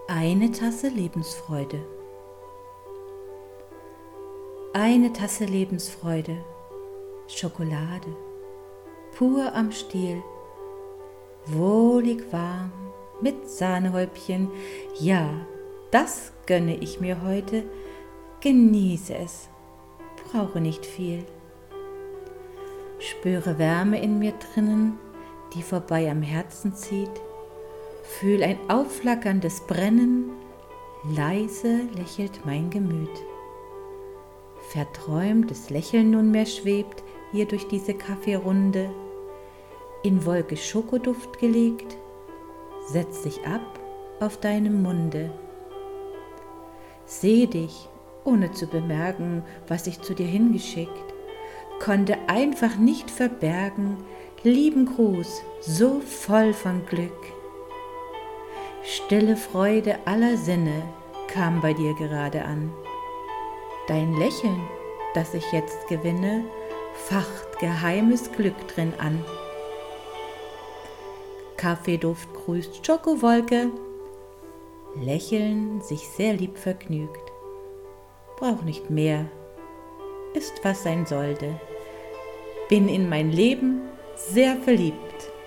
Eine Tasse Lebensfreude. Eine Tasse Lebensfreude. Schokolade. Pur am Stiel. Wohlig warm. Mit Sahnehäubchen. Ja, das gönne ich mir heute. Genieße es. Brauche nicht viel. Spüre Wärme in mir drinnen, die vorbei am Herzen zieht. Fühl ein aufflackerndes Brennen, leise lächelt mein Gemüt. Verträumtes Lächeln nunmehr schwebt hier durch diese Kaffeerunde. In Wolke Schokoduft gelegt, setzt sich ab auf deinem Munde. Seh dich, ohne zu bemerken, was ich zu dir hingeschickt, konnte einfach nicht verbergen, lieben Gruß, so voll von Glück. Stille Freude aller Sinne kam bei dir gerade an. Dein Lächeln, das ich jetzt gewinne, facht geheimes Glück drin an. Kaffeeduft grüßt Schokowolke, Lächeln sich sehr lieb vergnügt. Brauch nicht mehr, ist was sein sollte. Bin in mein Leben sehr verliebt.